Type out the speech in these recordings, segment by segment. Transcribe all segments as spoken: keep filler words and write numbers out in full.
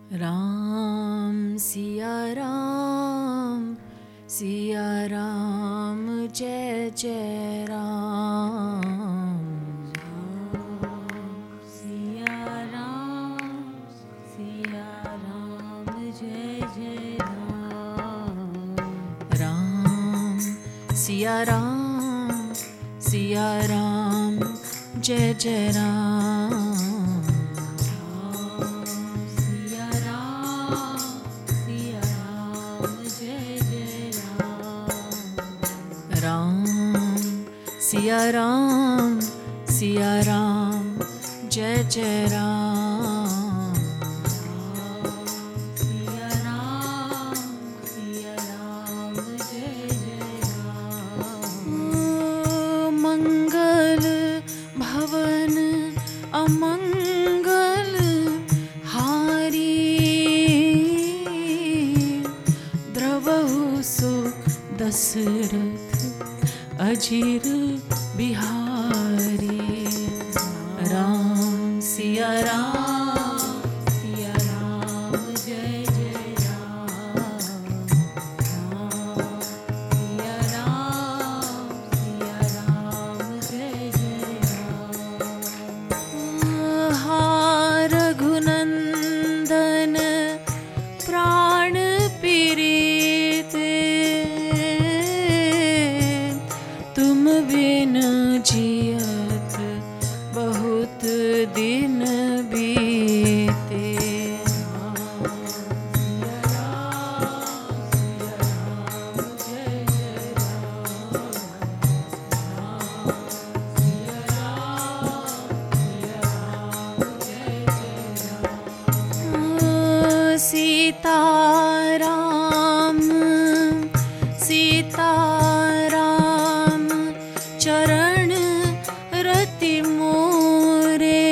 राम सिया राम सिया राम जय जय राम। सिया राम सिया राम जय जय राम। राम सिया राम सिया राम जय जय राम। सिया राम सिया राम जय जय राम। सिया राम सिया राम जय जय राम। मंगल भवन अमंगल हारी द्रवहु सो दशरथ अजीर बिहारी। राम सिया राम सिया राम जय जय राम। राम सिया राम सिया राम जय जय राम। हा रघुनंदन प्राण पीड़ित तुम बिन जियत बहुत दिन बीते। सीता राम सीता राम चरण रति मोरे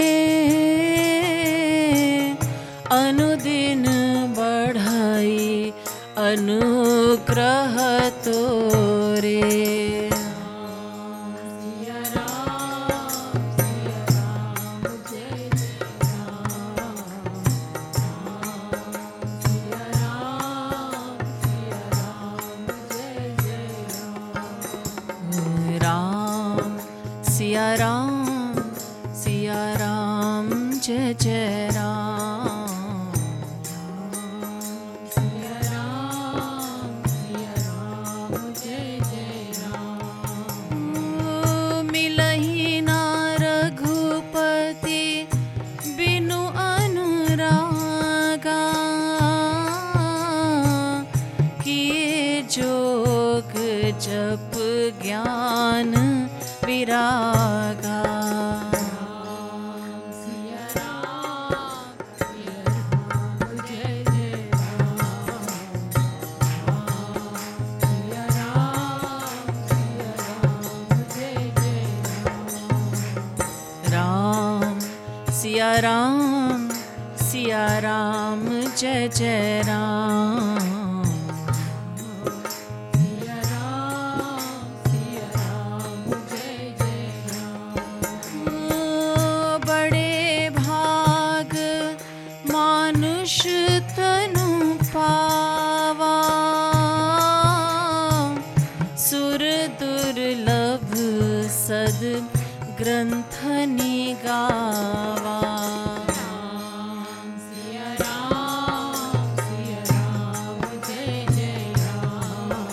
अनुदिन बढ़ाई अनुग्रह तोरे। सिया राम सिया राम जय जय राम। सिया राम सिया राम जय जय राम। राम सिया राम सिया राम जय जय राम। सिया राम सिया राम जय जय राम। मिलहि ना रघुपति बिनु अनुरागा किए जोग जप ज्ञान विरागा। सिया राम सिया राम जय जय राम। सिया राम सिया राम जय जय राम। राम सिया राम सिया राम जय जय राम। सिया राम सिया राम जय जय राम। बड़े भाग मानुष तनु पावा सुर दुर्लभ सद ग्रंथ निगावा। सिया राम सिया राम जय जय राम।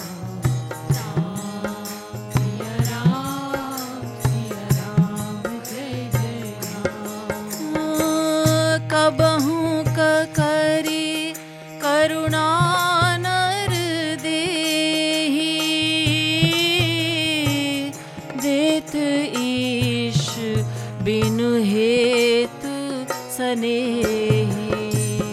सिया राम सिया राम जय जय राम। कबहू करी करुणा नर देहि देत ईश बिनु हेतु सनेही।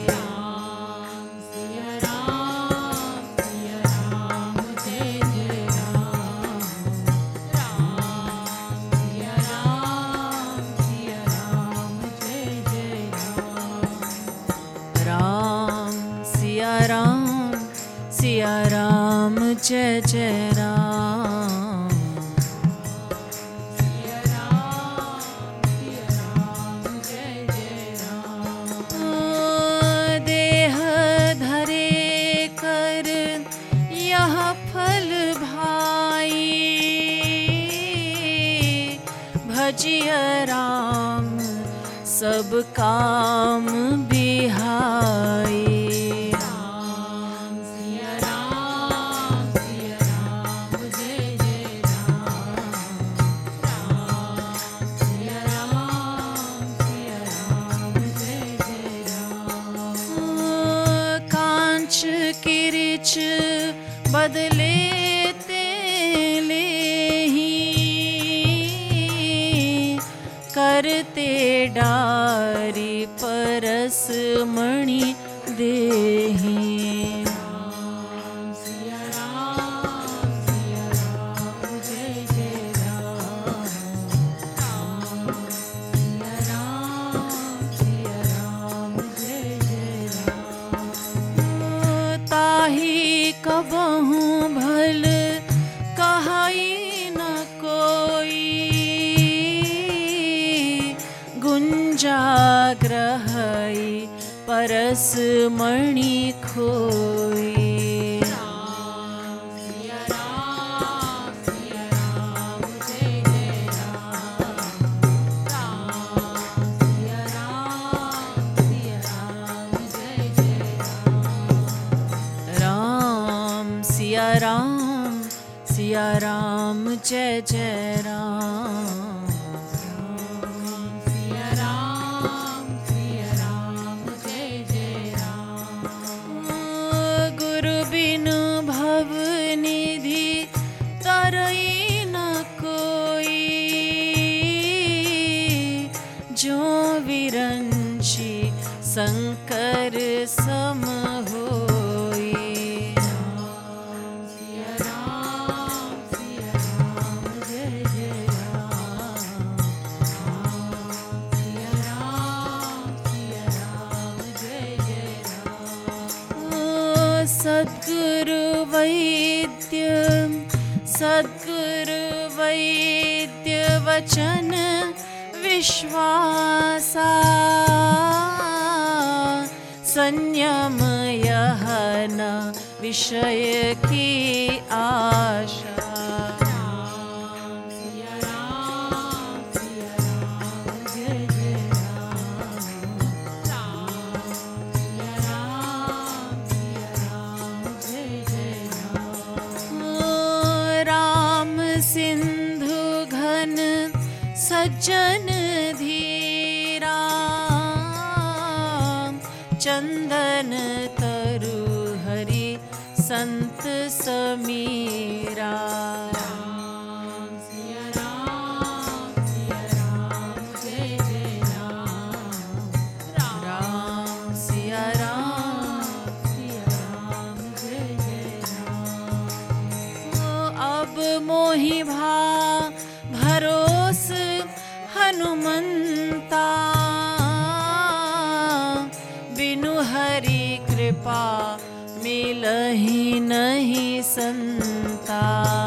सिया राम सिया राम जय जय राम। सिया राम सिया राम जय जय राम। राम सिया राम सिया राम जय जय राम। सिया राम सिया राम जय जय राम। देह सब काम बिहाई। राम सिया राम सिया राम जय जय राम। राम सिया राम सिया राम जय जय राम। कांच किरिच बदले तेले ही करते डारी परस मणि देही। राम सिया राम सिया राम जय जय राम। राम सिया राम सिया राम जय जय राम। ताही कबहू भल कहाई न कोई, गुंजाग्रहई परस मणि खोई। राम सिया राम सिया राम जय जय राम। राम सिया राम सिया राम जय जय राम। राम सिया राम सिया राम जय जय राम। राम सिया राम सिया राम जय जय राम। गुरु बिनु भव निधि तरई न कोई, जो विरंची शंकर सम होई। राम सिया राम सिया राम जय जय राम। राम सिया राम सिया राम जय जय राम। सद्गुरु वैद्य सद्गुरु वैद्य वचन विश्वासा, संयम यह न विषय की आशा। राम सिया राम सिया राम जय जय राम। राम सिया राम सिया राम जय जय राम। राम सिंधु घन सज्जन धीरा, चंदन तरु हरि संत समीरा। राम सिया राम सिया राम जय जय राम। राम सिया राम सिया राम जय जय राम। अब मोहि भा भरोस हनुमंता, बिनु हरि कृपा मिलहि नहीं संता।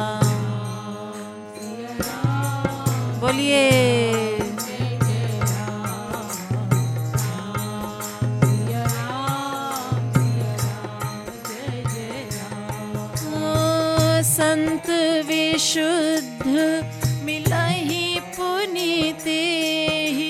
सिया राम बोलिए जय जय राम। राम सिया राम सिया राम जय जय राम। संत विशुद्ध मिलहि पुनीते ही,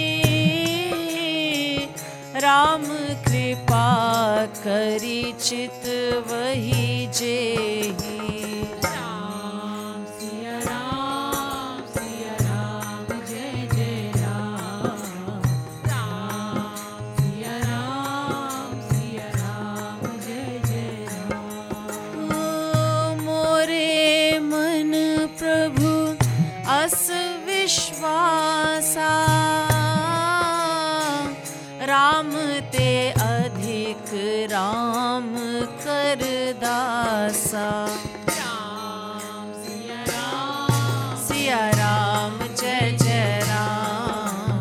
राम कृपा करी चित वही जेहि। राम सिया राम सिया राम जय जय राम। राम सिया राम सिया राम जय जय राम। मोरे मन प्रभु अस विश्वासा, राम ते अधिक राम कर दासा। राम सिया राम सिया राम जय जय राम।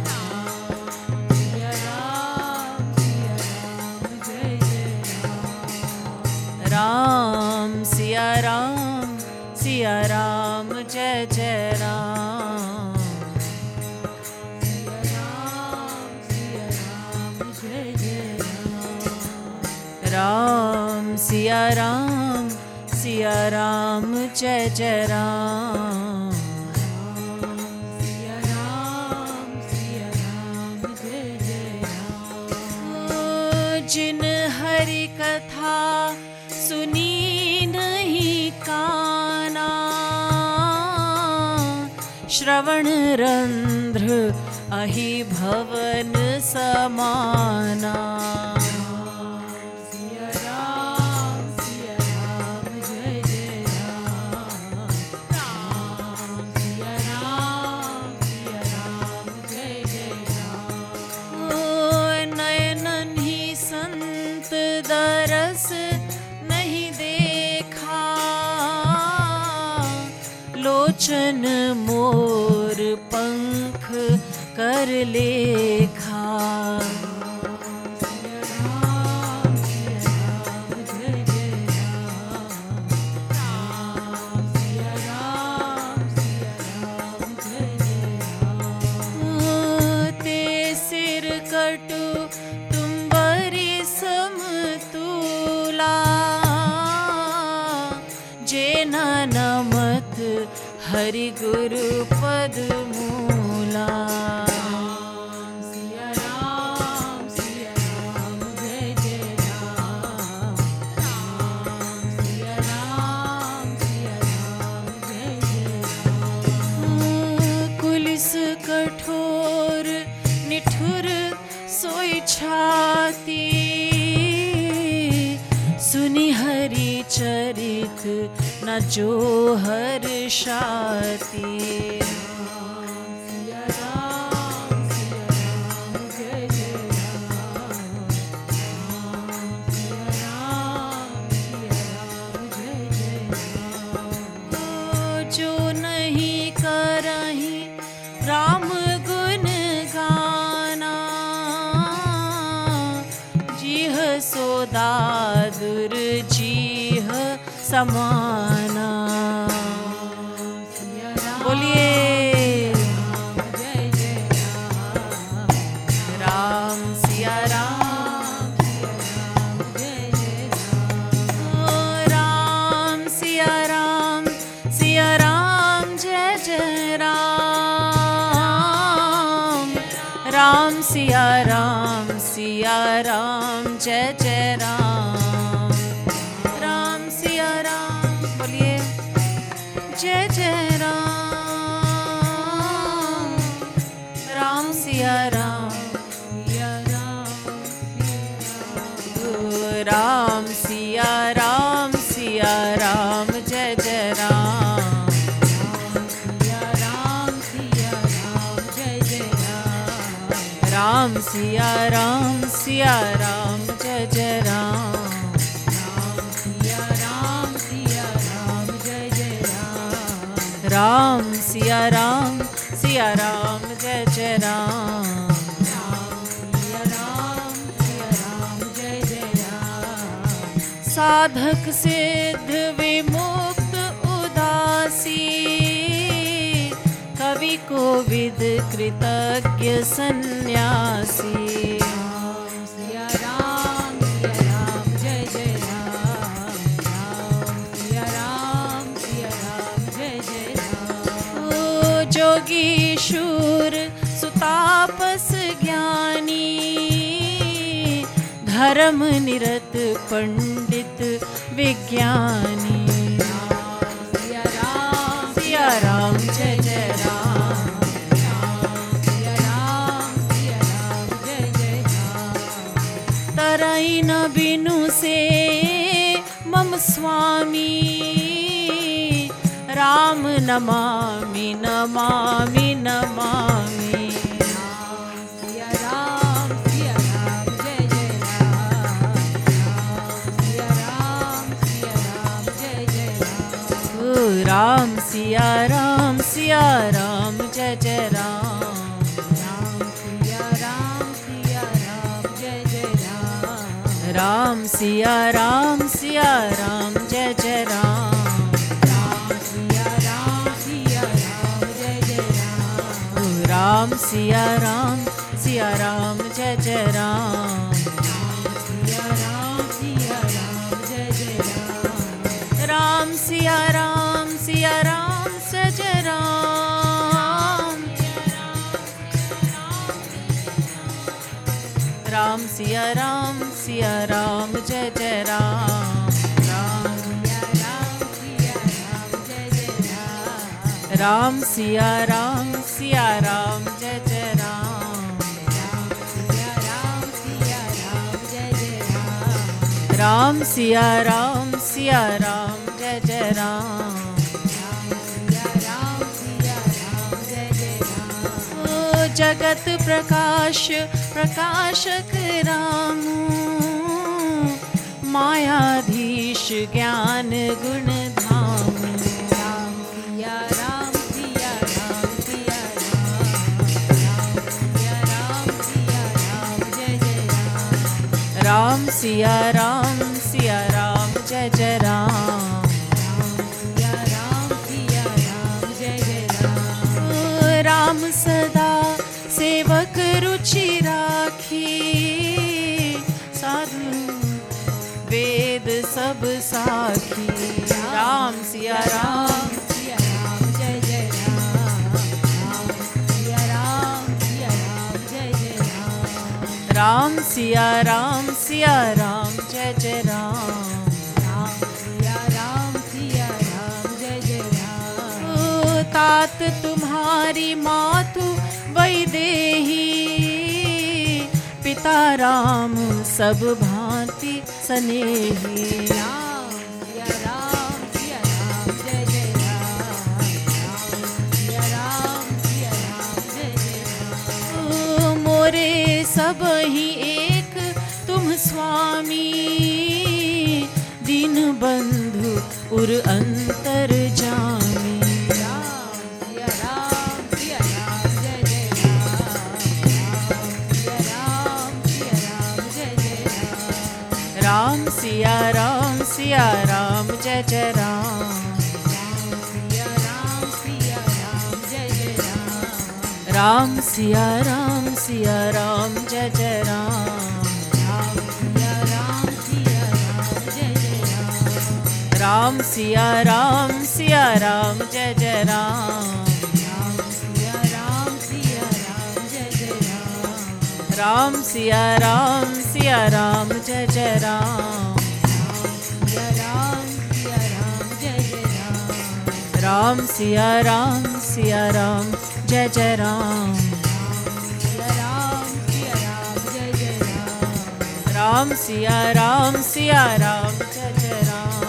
सिया राम सिया राम जय जय राम। राम सिया राम सिया राम जय जय राम। सिया राम सिया राम जय जय राम। राम सिया राम सिया राम जय जय राम। सिया राम सिया राम जिन हरि कथा सुनी नहीं काना, श्रवण रंध्र अहि भवन समाना। सिया राम सिया राम जय जय राम, राम सिया राम सिया राम जय जय राम। ओ नयनन ही संत दरस नहीं देखा, लोचन मोर पंख कर लेखा। सिया राम सिया राम जय जय राम, राम सिया राम सिया राम जय जय राम। ते सिर कटु तुम बरी समतुला, जे नमत हरि गुरु पद मूला। सिया राम सिया राम जय जय राम, राम सिया राम सिया राम जय जय राम। कुलिस कठोर निठुर सोई छाती, सुनि हरि चरित न जो हर्षाति। सिया राम सिया राम जय जय राम, राम सिया राम सिया राम जय जय राम। जो नहीं करहि राम गुण गाना, जीह सोदा दुर्जीह समाना। बोलिए जय जय राम, राम सिया राम, जय जय राम। ओ राम सिया राम, सिया राम जय जय राम, राम सिया राम, सिया राम जय जय राम, राम सिया राम। बोलिए जय जय राम, राम सिया राम, सिया राम ओ राम सिया राम, सिया राम जय जय राम, सिया राम सिया राम जय जय राम, राम सिया राम, सिया राम जय जय राम, राम सिया राम सिया राम जय जय राम, राम सिया राम, सिया राम जय जय राम। राम सिया राम सिया राम जय जय राम। साधक सिद्ध विमुक्त उदासी, कवि कोविद कृतज्ञ सन्यासी। राम सिया राम सिया राम जय जय राम, राम सिया राम सिया राम जय जय राम। ओ जोगी शूर सुतापस ज्ञानी, धर्म निरत पंडित विज्ञानी। सिया राम सिया राम जय जय राम, राम सिया राम सिया राम जय जय राम। तरई न बिनु से मम स्वामी, राम नमामि नमामि नमामि। सिया राम सिया राम जय जय राम, राम सिया राम सिया राम जय जय राम। ओ राम सिया राम, सिया राम जय जय राम, राम सिया राम सिया राम जय जय राम। राम सिया राम, सिया राम जय जय राम, राम सिया राम सिया राम जय जय राम। ओ राम सिया राम, सिया राम जय जय राम, राम सिया राम सिया राम जय जय राम। राम सिया राम, सिया राम जय जय राम, राम सिया राम सिया राम जय जय राम राम राम सिया राम सिया राम जय जय राम राम सिया राम सिया राम जय जय राम ओ जगत प्रकाश प्रकाशक राम मायाधीश ज्ञान गुण धाम राम सिया राम सिया राम सिया राम राम सिया राम सिया राम जय जय राम राम सिया राम जय जय राम राम सदा सेवक रुचि राखी साधु वेद सब साखी राम सिया राम सिया राम जय जय राम राम सिया राम सिया राम जय जय राम राम सिया राम सिया राम जय जय राम राम सिया राम सिया राम जय जय राम ओ तात तुम्हारी मातु वैदेही पिता राम सब भांति सनेही राम सिया राम सिया राम जय जय राम राम सिया राम सिया राम जय जय राम ओ मोरे सब ही एक तुम स्वामी दीन बंधु उर अंतर जामी राम सिया राम सिया राम जय जय राम राम सिया राम सिया राम जय जय राम राम सिया राम सिया राम जय जय राम राम सिया राम सिया राम जय जय राम राम सिया राम सिया राम जय जय राम राम सिया राम सिया राम जय जय राम राम सिया राम सिया राम जय जय राम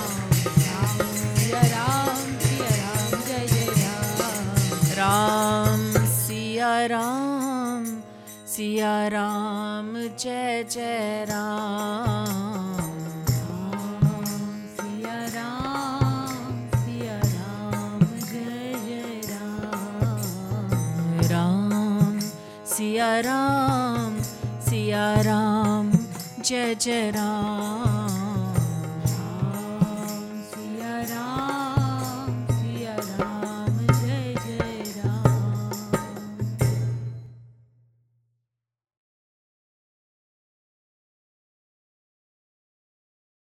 राम सिया राम सिया राम जय जय राम सिया राम सिया राम जय जय राम राम सिया राम सिया राम जय जय राम